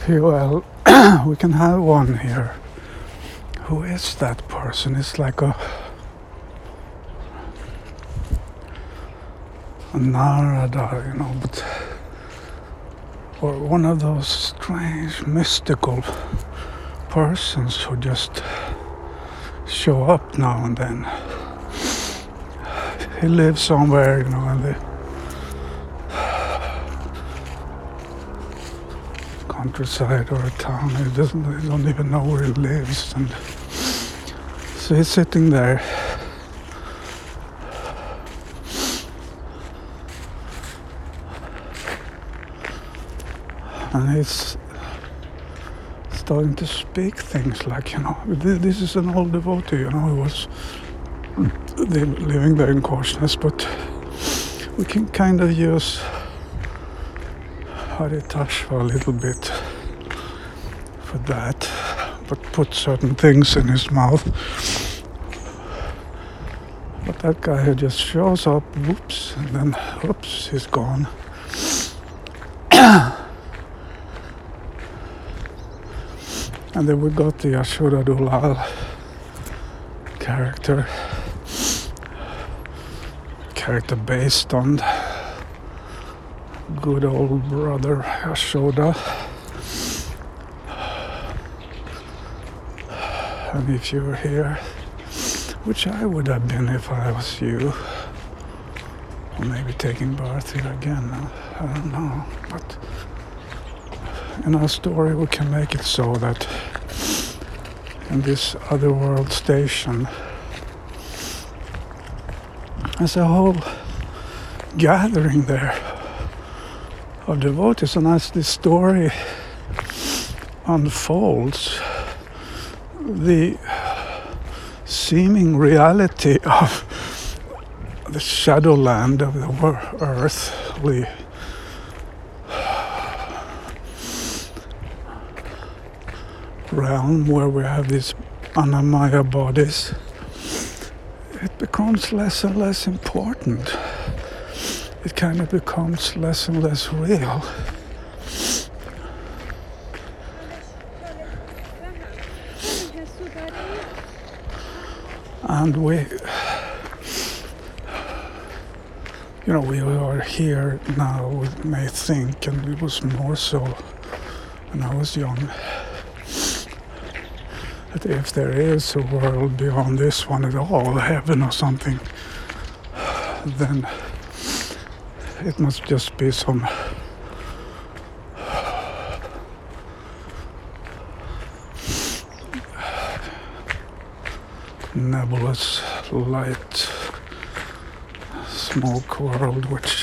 Well, we can have one here. Who is that person? It's like a Narada, but or one of those strange mystical persons who just show up now and then. He lives somewhere, in the countryside or a town. He don't even know where he lives, and so he's sitting there. And he's starting to speak things like, this is an old devotee, who was living there in Korsnäs, but we can kind of use Haritashva a little bit for that, but put certain things in his mouth. But that guy who just shows up, whoops, and then whoops, he's gone. And then we got the Yashoda Dulal character based on good old brother Yashoda. And if you were here, which I would have been if I was you, or maybe taking birth here again, I don't know, but in our story we can make it so that in this otherworld station there's a whole gathering there of devotees, and as this story unfolds, the seeming reality of the shadowland of the earthly realm where we have these Annamaya bodies, it becomes less and less important. It kind of becomes less and less real. And we are here now, we may think, and it was more so when I was young, that if there is a world beyond this one at all, heaven or something, then it must just be some nebulous light smoke world which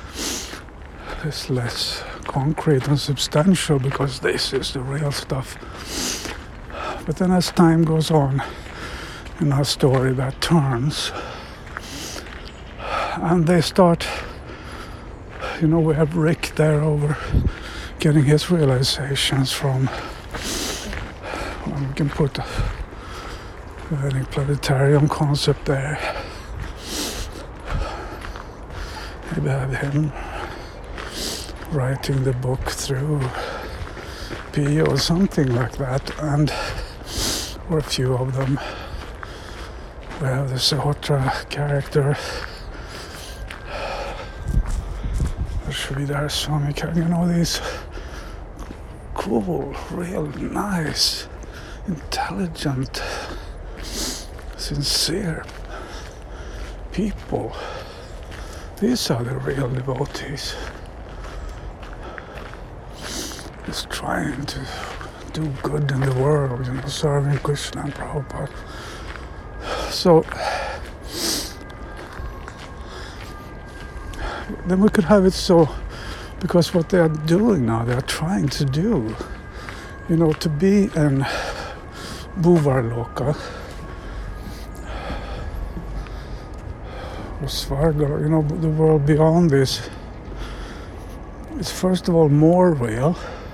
is less concrete and substantial, because this is the real stuff. But then as time goes on in our story, that turns, and they start, we have Rick there over getting his realizations from, we can put any planetarium concept there. Maybe have him writing the book through P or something like that, and or a few of them. We have the Sahotra character, the Sridhar Swami character, these cool, real nice, intelligent, sincere people. These are the real devotees. Just trying to do good in the world, serving Krishna and Prabhupada. So then we could have it so, because what they are doing now, they are trying to do, to be in Bhuvarloka, or Svarga, the world beyond this, is first of all more real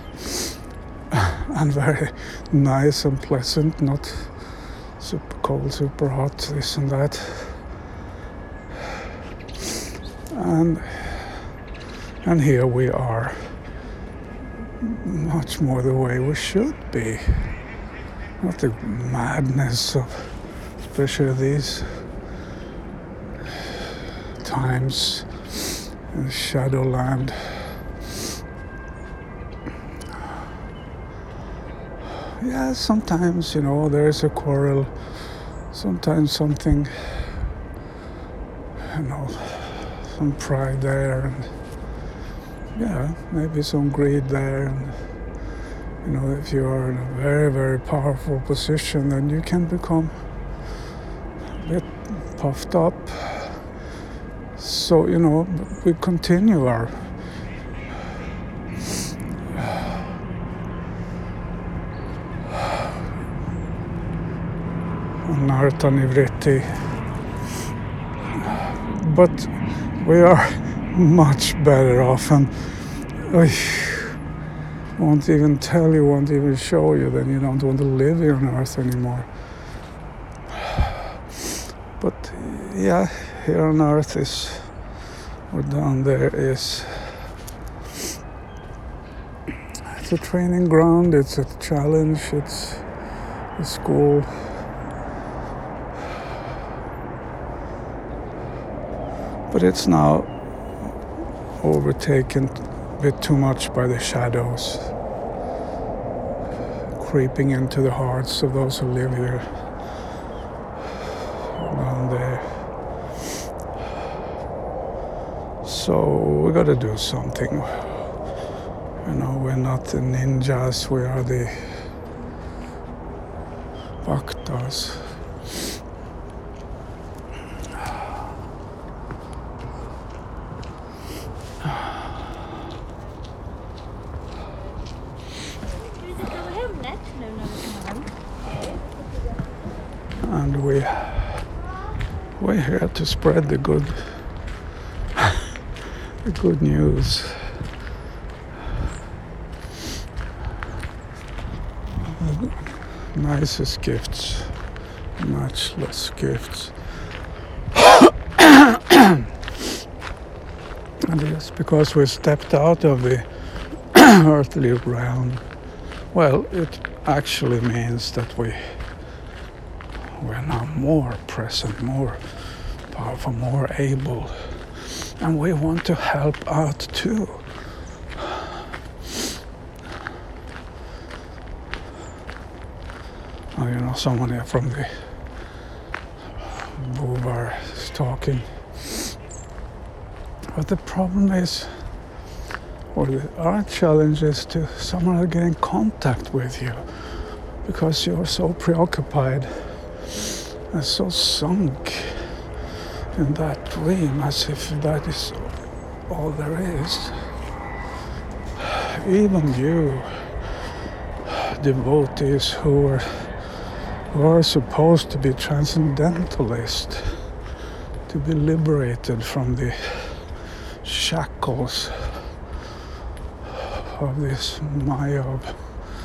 and very nice and pleasant, not super cold, super hot, this and that. And here we are much more the way we should be. Not the madness of, especially these times in Shadowland. Yeah, sometimes, there's a quarrel, sometimes something, some pride there, and maybe some greed there, and if you are in a very, very powerful position, then you can become a bit puffed up. So, we continue our Narta Nivritti, but we are much better off, and I won't even tell you, won't even show you, then you don't want to live here on Earth anymore. But yeah, here on Earth is, or down there is, it's a training ground, it's a challenge, it's a school. But it's now overtaken a bit too much by the shadows, creeping into the hearts of those who live here down there. So we got to do something. We're not the ninjas, we are the Bhaktas. And we're here to spread the good news. The nicest gifts, matchless gifts. And just because we stepped out of the earthly realm, well, it actually means that we're now more present, more powerful, more able, and we want to help out too. Someone here from the Bovar is talking. But the problem is, our challenge is to somehow get in contact with you, because you're so preoccupied and so sunk in that dream, as if that is all there is. Even you, devotees who are supposed to be transcendentalists, to be liberated from the shackles of this Maya of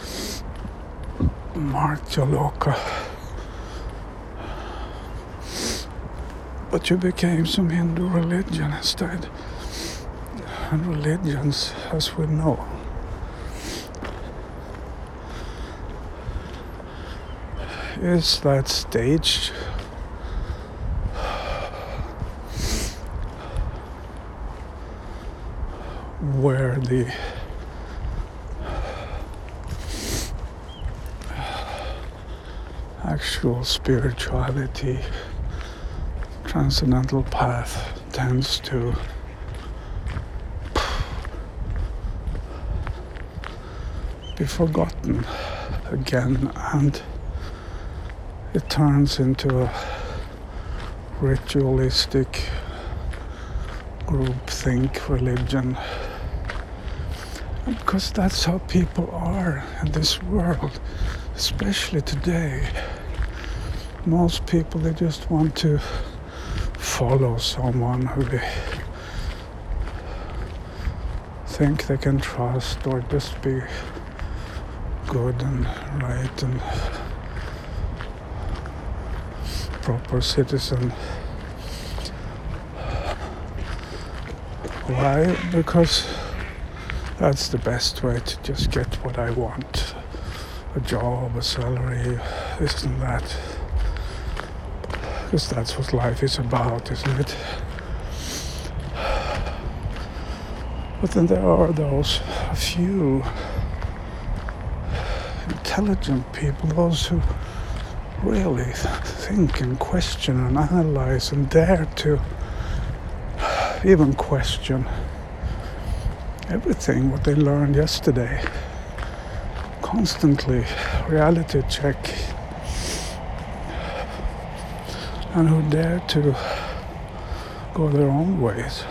Martyaloka. But you became some Hindu religion instead. And religions, as we know, is that stage where the actual spirituality, transcendental path tends to be forgotten again, and it turns into a ritualistic groupthink religion. Because that's how people are in this world, especially today. Most people, they just want to follow someone who they think they can trust, or just be good and right and proper citizen. Why? Because That's the best way to just get what I want. A job, a salary, this and that. Because that's what life is about, isn't it? But then there are those few intelligent people, those who really think and question and analyze and dare to even question everything what they learned yesterday. Constantly reality check, and who dare to go their own ways.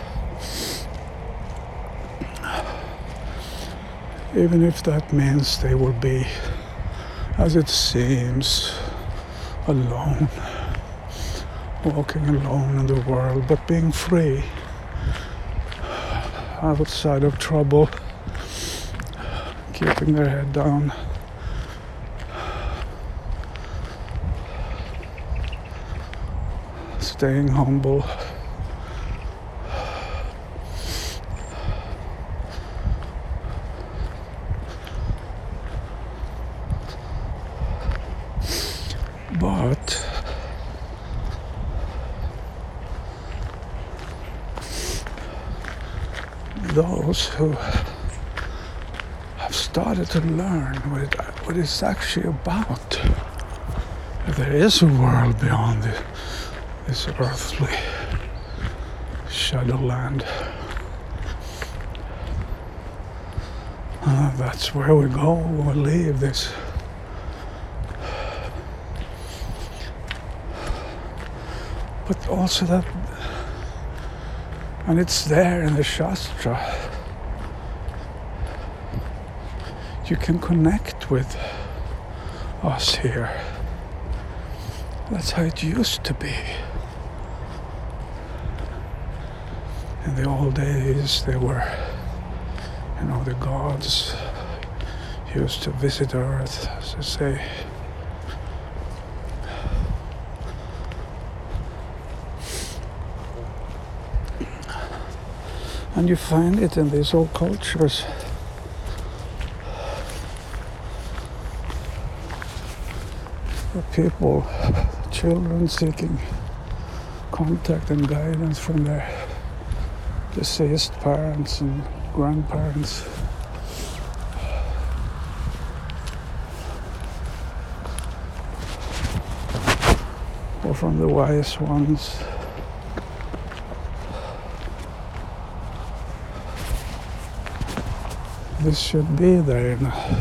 Even if that means they will be, as it seems, alone, walking alone in the world, but being free, outside of trouble, keeping their head down, staying humble. But those who have started to learn what it's actually about, that there is a world beyond this earthly shadowland. That's where we go when we leave this. But also that, and it's there in the Shastra, you can connect with us here. That's how it used to be. In the old days, they were, the gods used to visit Earth, as they say. And you find it in these old cultures. The people, children seeking contact and guidance from their deceased parents and grandparents. Or from the wise ones. This should be there.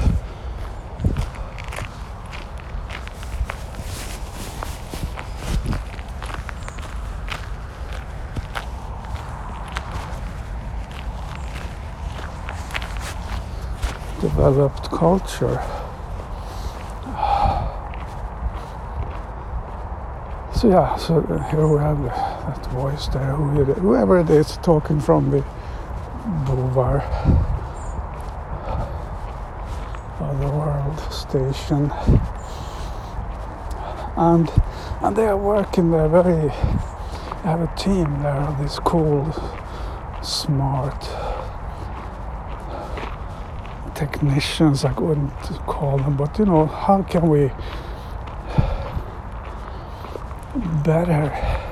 Developed culture. So here we have that voice there, whoever it is talking from the Boulevard Otherworld station, and they are working there they have a team there of these cool, smart technicians, I wouldn't call them, but how can we better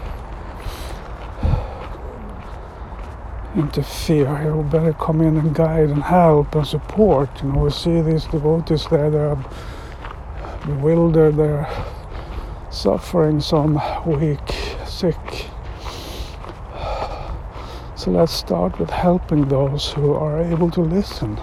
interfere, we better come in and guide and help and support. We see these devotees there, they're bewildered, they're suffering, some weak, sick. So let's start with helping those who are able to listen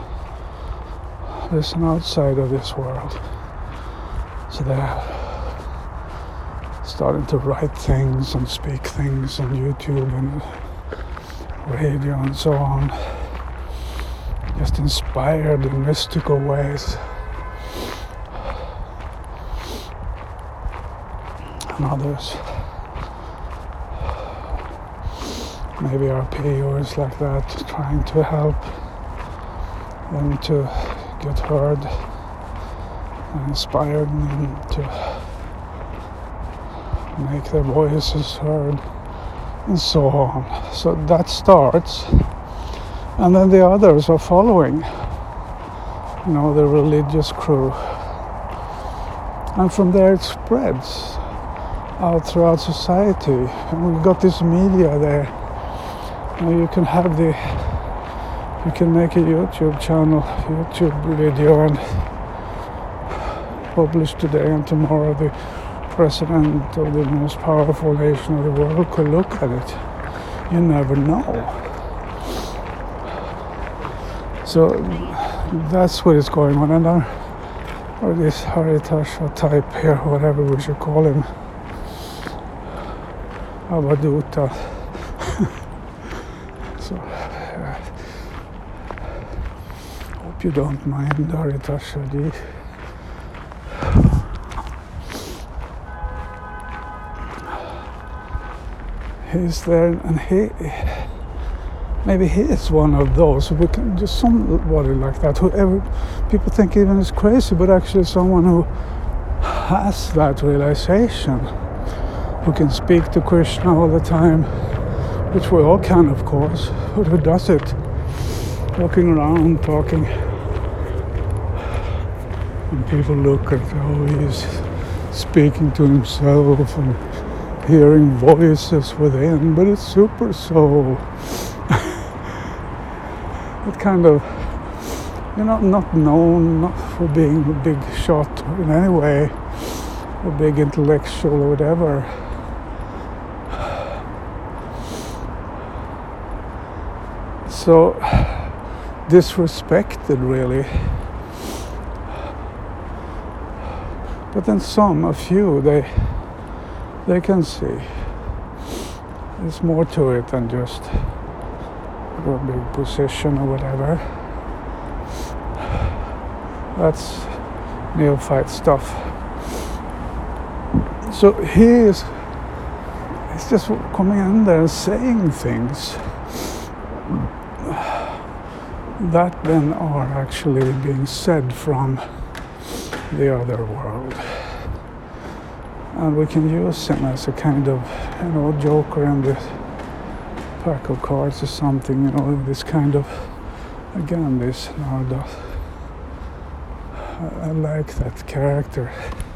outside of this world. So they're starting to write things and speak things on YouTube and radio and so on, just inspired in mystical ways. And others, maybe our POs like that, trying to help them to get heard and inspired them to make their voices heard and so on. So that starts, And then the others are following, the religious crew. And from there it spreads out throughout society. And we've got this media there. You can make a YouTube channel, YouTube video, and publish today, and tomorrow the president of the most powerful nation of the world could look at it. You never know. So that's what is going on. And or this Haritasha type here, whatever we should call him, Avaduta. So hope you don't mind Haritasha ji. He's there, and maybe he is one of those who can just somebody like that, whoever people think even is crazy, but actually someone who has that realization, who can speak to Krishna all the time, which we all can, of course, but who does it, walking around talking, and people look at how he's speaking to himself and hearing voices within, but it's super soul. It kind of, not known, not for being a big shot in any way, or big intellectual or whatever. So disrespected, really. But then a few, they can see there's more to it than just a big position or whatever. That's neophyte stuff. So he's just coming in there and saying things that then are actually being said from the other world. And we can use him as a kind of, joker in this pack of cards or something, this kind of, again, this Narada. I like that character.